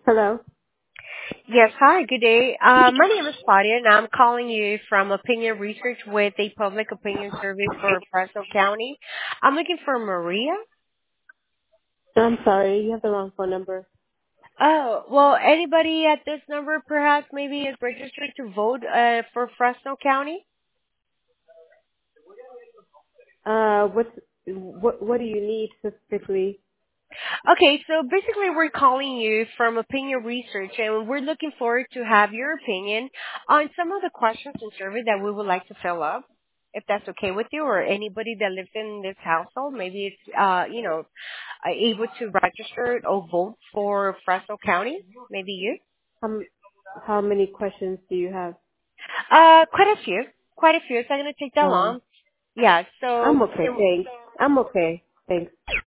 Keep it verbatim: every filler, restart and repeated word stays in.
Hello. Yes, hi, good day. Uh, my name is Claudia, and I'm calling you from Opinion Research with a public opinion survey for Fresno County. I'm looking for Maria. I'm sorry, you have the wrong phone number. Oh, well, anybody at this number perhaps maybe is registered to vote uh, for Fresno County? Uh, what's what? What do you need specifically? Okay, so basically we're calling you from Opinion Research, and we're looking forward to have your opinion on some of the questions and survey that we would like to fill up, if that's okay with you, or anybody that lives in this household, maybe it's, uh, you know, uh, able to register or vote for Fresno County, maybe you. How m- how many questions do you have? Uh, quite a few, quite a few. It's not going to take that Um, long. Yeah, so I'm okay, thanks. I'm okay, thanks.